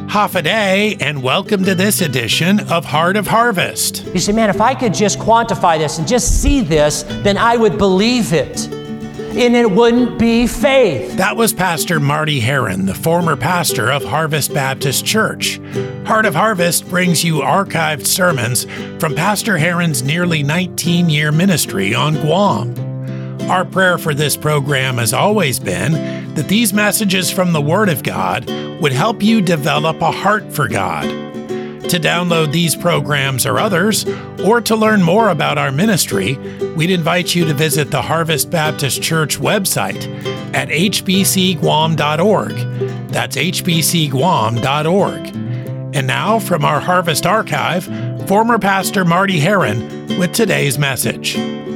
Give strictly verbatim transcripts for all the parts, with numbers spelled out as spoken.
Hafa-day, and welcome to this edition of Heart of Harvest. You say, man, if I could just quantify this and just see this, then I would believe it. And it wouldn't be faith. That was Pastor Marty Heron, the former pastor of Harvest Baptist Church. Heart of Harvest brings you archived sermons from Pastor Heron's nearly nineteen-year ministry on Guam. Our prayer for this program has always been that these messages from the Word of God would help you develop a heart for God. To download these programs or others, or to learn more about our ministry, we'd invite you to visit the Harvest Baptist Church website at h b c guam dot org. That's h b c guam dot org. And now, from our Harvest Archive, former Pastor Marty Heron with today's message.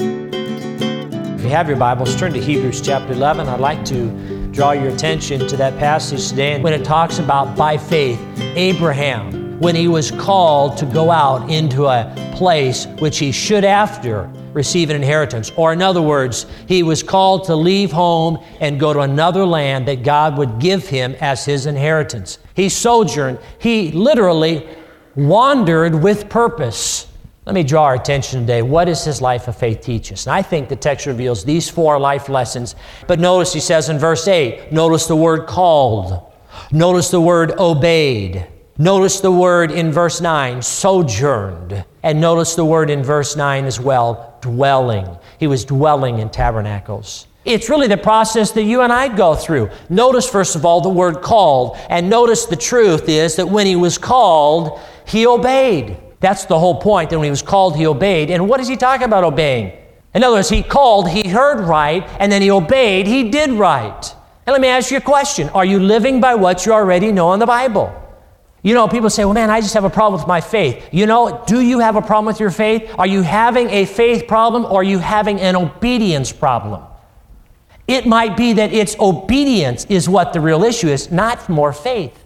If you have your Bibles, turn to Hebrews chapter eleven. I'd like to draw your attention to that passage today. And when it talks about by faith, Abraham, when he was called to go out into a place which he should after receive an inheritance. Or in other words, he was called to leave home and go to another land that God would give him as his inheritance. He sojourned. He literally wandered with purpose. Let me draw our attention today. What does his life of faith teach us? And I think the text reveals these four life lessons. But notice he says in verse eight, notice the word called. Notice the word obeyed. Notice the word in verse nine, sojourned. And notice the word in verse nine as well, dwelling. He was dwelling in tabernacles. It's really the process that you and I go through. Notice, first of all, the word called. And notice the truth is that when he was called, he obeyed. That's the whole point, that when he was called, he obeyed. And what is he talking about obeying? In other words, he called, he heard right, and then he obeyed, he did right. And let me ask you a question. Are you living by what you already know in the Bible? You know, people say, well, man, I just have a problem with my faith. You know, do you have a problem with your faith? Are you having a faith problem, or are you having an obedience problem? It might be that it's obedience is what the real issue is, not more faith.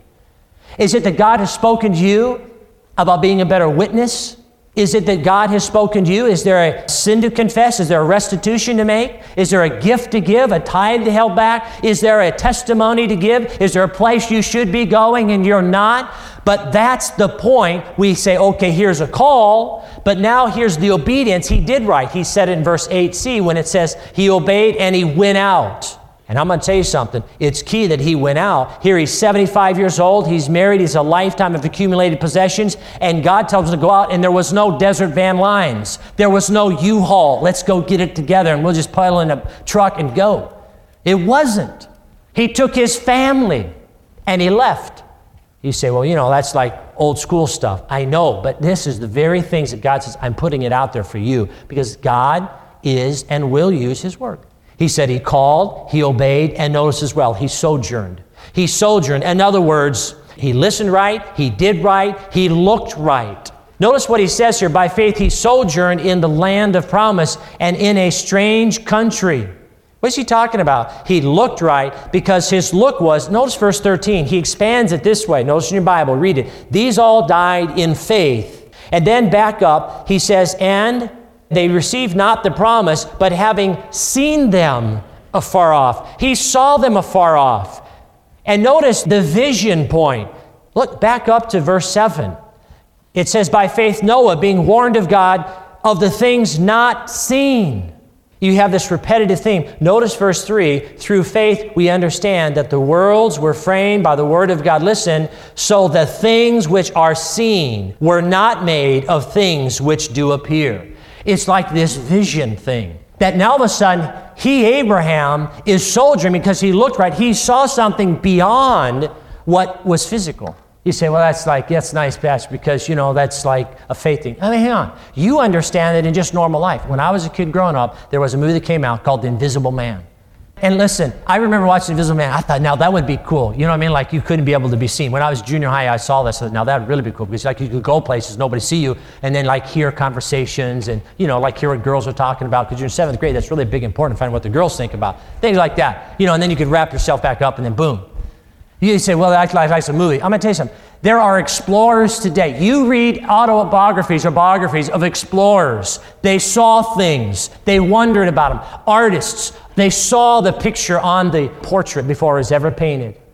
Is it that God has spoken to you about being a better witness? Is it that God has spoken to you? Is there a sin to confess? Is there a restitution to make? Is there a gift to give, a tithe to help back? Is there a testimony to give? Is there a place you should be going and you're not? But that's the point. We say, okay, here's a call, but now here's the obedience. He did right. He said it in verse eight c when it says he obeyed and he went out. And I'm going to tell you something. It's key that he went out. Here he's seventy-five years old. He's married. He's a lifetime of accumulated possessions. And God tells him to go out, and there was no desert van lines. There was no U-Haul. Let's go get it together, and we'll just pile in a truck and go. It wasn't. He took his family, and he left. You say, well, you know, that's like old school stuff. I know, but this is the very things that God says, I'm putting it out there for you, because God is and will use his word. He said he called, he obeyed, and notice as well, he sojourned. He sojourned. In other words, he listened right, he did right, he looked right. Notice what he says here. By faith, he sojourned in the land of promise and in a strange country. What's he talking about? He looked right because his look was, notice verse thirteen, he expands it this way. Notice in your Bible, read it. These all died in faith. And then back up, he says, and they received not the promise, but having seen them afar off. He saw them afar off. And notice the vision point. Look back up to verse seven. It says, by faith Noah, being warned of God of the things not seen. You have this repetitive theme. Notice verse three, through faith we understand that the worlds were framed by the word of God. Listen, so the things which are seen were not made of things which do appear. It's like this vision thing. That now all of a sudden, he, Abraham, is sojourning because he looked right. He saw something beyond what was physical. You say, well, that's like, that's nice, Pastor, because, you know, that's like a faith thing. I mean, hang on. You understand that in just normal life. When I was a kid growing up, there was a movie that came out called The Invisible Man. And listen, I remember watching The Invisible Man. I thought, now that would be cool. You know what I mean? Like you couldn't be able to be seen. When I was junior high, I saw this. I thought, now that would really be cool because like you could go places, nobody see you, and then like hear conversations and, you know, like hear what girls are talking about. Because you're in seventh grade, that's really big important to find what the girls think about. Things like that. You know, and then you could wrap yourself back up and then boom. You say, well, that's like, like a movie. I'm going to tell you something. There are explorers today. You read autobiographies or biographies of explorers. They saw things. They wondered about them. Artists, they saw the picture on the portrait before it was ever painted.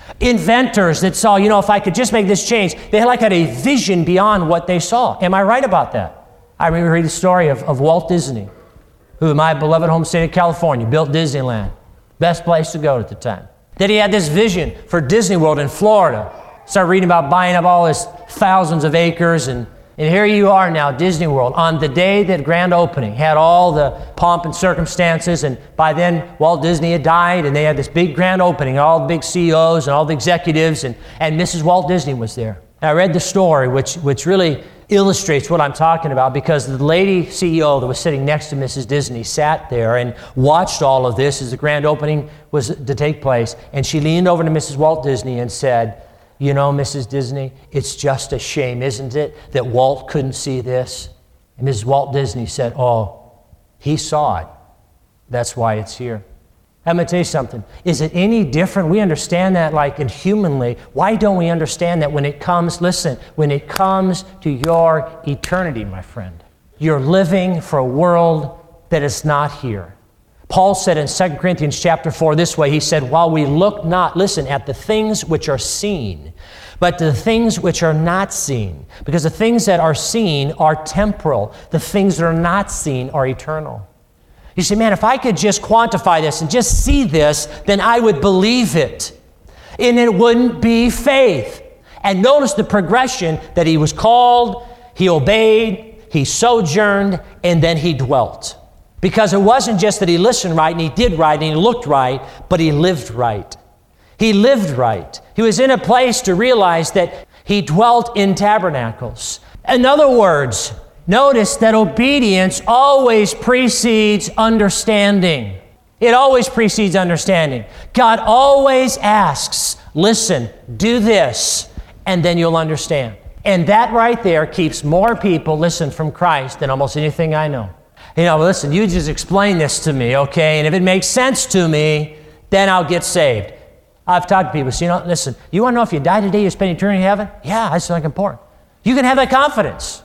Inventors that saw, you know, if I could just make this change, they had like had a vision beyond what they saw. Am I right about that? I remember reading the story of, of Walt Disney, who in my beloved home state of California built Disneyland. Best place to go at the time. That he had this vision for Disney World in Florida. Started reading about buying up all his thousands of acres, and, and here you are now, Disney World, on the day that grand opening, had all the pomp and circumstances, and by then Walt Disney had died, and they had this big grand opening, all the big C E Os and all the executives, and, and Missus Walt Disney was there. And I read the story, which, which really illustrates what I'm talking about, because the lady C E O that was sitting next to Missus Disney sat there and watched all of this as the grand opening was to take place, and she leaned over to Missus Walt Disney and said, you know, Missus Disney, it's just a shame, isn't it, that Walt couldn't see this? And Missus Walt Disney said, oh, he saw it. That's why it's here. I'm going to tell you something. Is it any different? We understand that like in humanly. Why don't we understand that when it comes, listen, when it comes to your eternity, my friend? You're living for a world that is not here. Paul said in Second Corinthians chapter four this way, he said, while we look not, listen, at the things which are seen, but to the things which are not seen. Because the things that are seen are temporal. The things that are not seen are eternal. You say, man, if I could just quantify this and just see this, then I would believe it. And it wouldn't be faith. And notice the progression that he was called, he obeyed, he sojourned, and then he dwelt. Because it wasn't just that he listened right and he did right and he looked right, but he lived right. He lived right. He was in a place to realize that he dwelt in tabernacles. In other words, notice that obedience always precedes understanding. It always precedes understanding. God always asks, listen, do this, and then you'll understand. And that right there keeps more people, listen, from Christ than almost anything I know. You know, listen, you just explain this to me, okay? And if it makes sense to me, then I'll get saved. I've talked to people, so, you know, listen, you want to know if you die today, you spend eternity in heaven? Yeah, that's like important. You can have that confidence.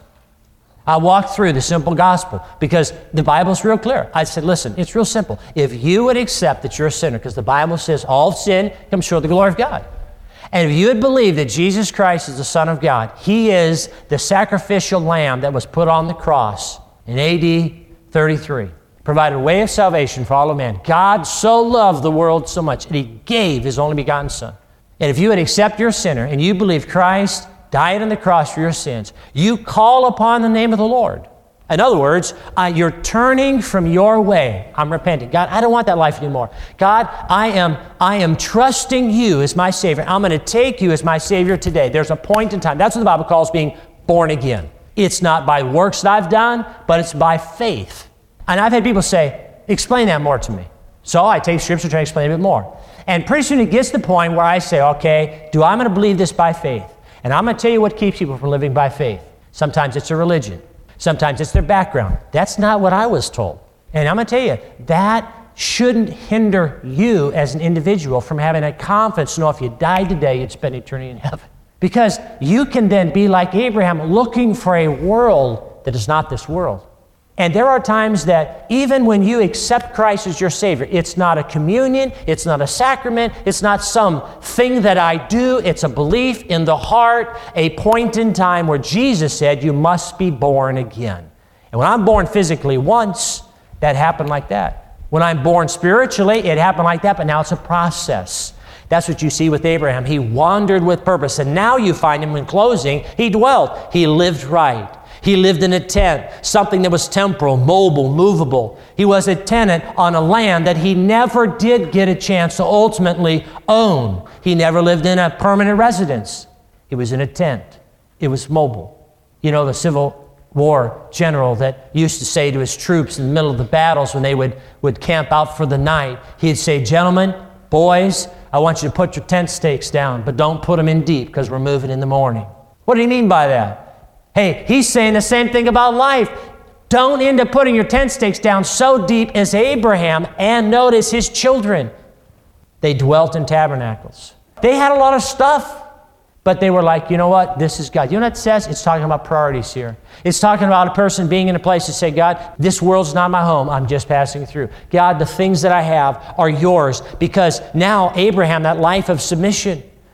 I walked through the simple gospel because the Bible's real clear. I said, listen, it's real simple. If you would accept that you're a sinner, because the Bible says all sin comes short of the glory of God. And if you would believe that Jesus Christ is the Son of God, He is the sacrificial lamb that was put on the cross in A D thirty-three, provided a way of salvation for all of man. God so loved the world so much that He gave His only begotten Son. And if you would accept your sinner and you believe Christ died on the cross for your sins, you call upon the name of the Lord. In other words, uh, you're turning from your way. I'm repenting. God, I don't want that life anymore. God, I am, I am trusting You as my Savior. I'm going to take You as my Savior today. There's a point in time. That's what the Bible calls being born again. It's not by works that I've done, but it's by faith. And I've had people say, explain that more to me. So I take Scripture to try to explain it a bit more. And pretty soon it gets to the point where I say, okay, do I'm going to believe this by faith? And I'm going to tell you what keeps people from living by faith. Sometimes it's a religion. Sometimes it's their background. That's not what I was told. And I'm going to tell you, that shouldn't hinder you as an individual from having a confidence to know if you died today, you'd spend eternity in heaven. Because you can then be like Abraham, looking for a world that is not this world. And there are times that even when you accept Christ as your Savior, it's not a communion, it's not a sacrament, it's not some thing that I do, it's a belief in the heart, a point in time where Jesus said, you must be born again. And when I'm born physically once, that happened like that. When I'm born spiritually, it happened like that, but now it's a process. That's what you see with Abraham. He wandered with purpose, and now you find him in closing, he dwelt, he lived right. He lived in a tent, something that was temporal, mobile, movable. He was a tenant on a land that he never did get a chance to ultimately own. He never lived in a permanent residence. He was in a tent. It was mobile. You know, the Civil War general that used to say to his troops in the middle of the battles when they would, would camp out for the night, he'd say, gentlemen, boys, I want you to put your tent stakes down, but don't put them in deep because we're moving in the morning. What did he mean by that? Hey, he's saying the same thing about life. Don't end up putting your tent stakes down so deep as Abraham, and notice his children. They dwelt in tabernacles. They had a lot of stuff, but they were like, you know what? This is God. You know what it says? It's talking about priorities here. It's talking about a person being in a place to say, God, this world's not my home. I'm just passing through. God, the things that I have are yours, because now Abraham, that life of submission,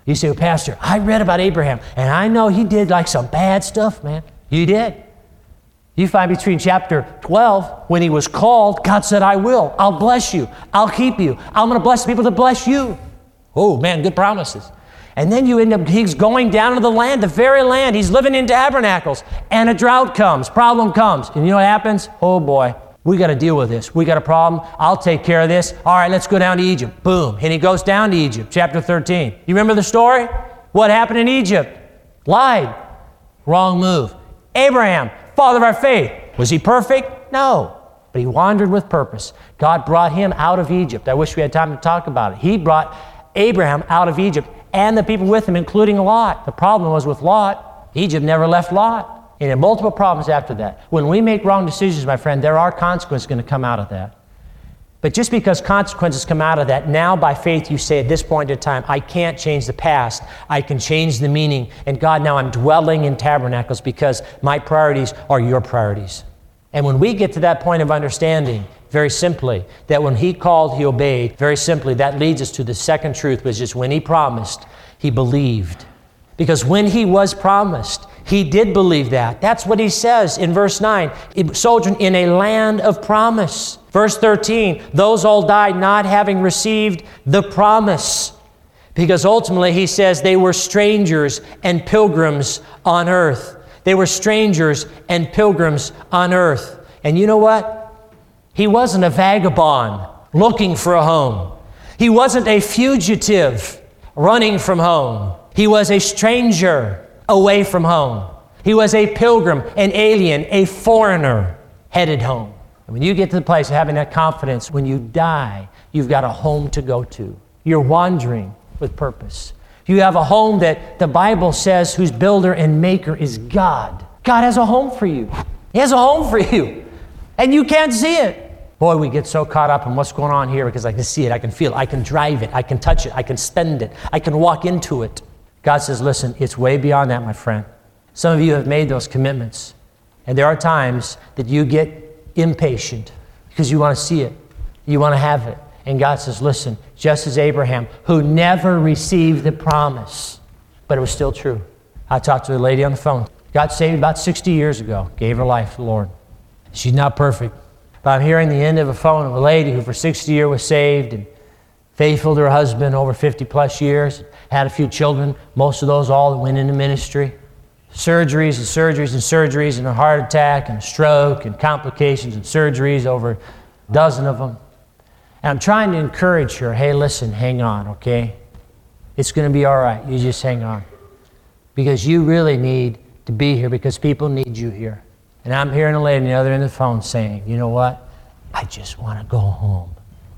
You say, well, Pastor, I read about Abraham, and I know he did like some bad stuff, man. You did. You find between chapter twelve, when he was called, God said, I will. I'll bless you. I'll keep you. I'm going to bless people to bless you. Oh, man, good promises. And then you end up, he's going down to the land, the very land. He's living in tabernacles. And a drought comes, problem comes. And you know what happens? Oh, boy, we got to deal with this. We got a problem. I'll take care of this. All right, let's go down to Egypt. Boom. And he goes down to Egypt, chapter thirteen. You remember the story? What happened in Egypt? Lied. Wrong move. Abraham, father of our faith. Was he perfect? No. But he wandered with purpose. God brought him out of Egypt. I wish we had time to talk about it. He brought Abraham out of Egypt and the people with him, including Lot. The problem was with Lot, Egypt never left Lot. And he had multiple problems after that. When we make wrong decisions, my friend, there are consequences going to come out of that. But just because consequences come out of that, now by faith you say at this point in time, I can't change the past. I can change the meaning. And God, now I'm dwelling in tabernacles because my priorities are your priorities. And when we get to that point of understanding, very simply, that when he called, he obeyed, very simply, that leads us to the second truth, which is when he promised, he believed. Because when he was promised, he did believe that. That's what he says in verse nine. Sojourn in a land of promise. Verse thirteen, those all died not having received the promise. Because ultimately he says they were strangers and pilgrims on earth. They were strangers and pilgrims on earth. And you know what? He wasn't a vagabond looking for a home. He wasn't a fugitive running from home. He was a stranger away from home. He was a pilgrim, an alien, a foreigner headed home. And when you get to the place of having that confidence, when you die, you've got a home to go to. You're wandering with purpose. You have a home that the Bible says whose builder and maker is God. God has a home for you. He has a home for you. And you can't see it. Boy, we get so caught up in what's going on here because I can see it, I can feel it, I can drive it, I can touch it, I can spend it, I can walk into it. God says, listen, it's way beyond that, my friend. Some of you have made those commitments. And there are times that you get impatient because you want to see it. You want to have it. And God says, listen, just as Abraham, who never received the promise, but it was still true. I talked to a lady on the phone. Got saved about sixty years ago. Gave her life to the Lord. She's not perfect. But I'm hearing the end of a phone of a lady who for sixty years was saved and faithful to her husband over fifty plus years, had a few children, most of those all that went into ministry. Surgeries and surgeries and surgeries and a heart attack and a stroke and complications and surgeries, over a dozen of them. And I'm trying to encourage her, hey, listen, hang on, okay? It's going to be all right. You just hang on. Because you really need to be here because people need you here. And I'm hearing a lady on the other end of the phone saying, you know what? I just want to go home.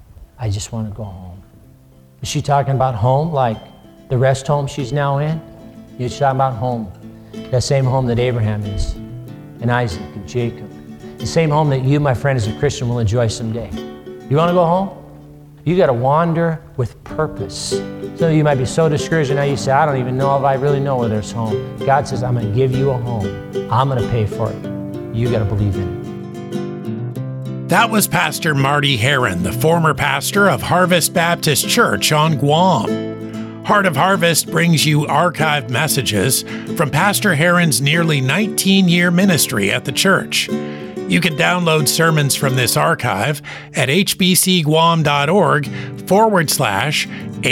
I just want to go home. Is she talking about home like the rest home she's now in? She's talking about home. That same home that Abraham is, and Isaac and Jacob. The same home that you, my friend, as a Christian will enjoy someday. You want to go home? You got to wander with purpose. Some of you might be so discouraged now you say, I don't even know if I really know where there's home. God says, I'm going to give you a home. I'm going to pay for it. You got to believe in it. That was Pastor Marty Heron, the former pastor of Harvest Baptist Church on Guam. Heart of Harvest brings you archived messages from Pastor Heron's nearly nineteen-year ministry at the church. You can download sermons from this archive at hbcguam.org forward slash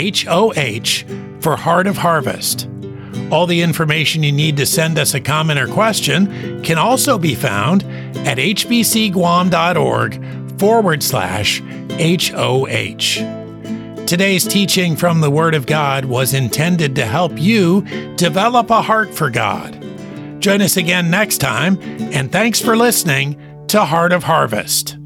HOH for Heart of Harvest. All the information you need to send us a comment or question can also be found at hbcguam.org forward slash HOH. Today's teaching from the Word of God was intended to help you develop a heart for God. Join us again next time, and thanks for listening to Heart of Harvest.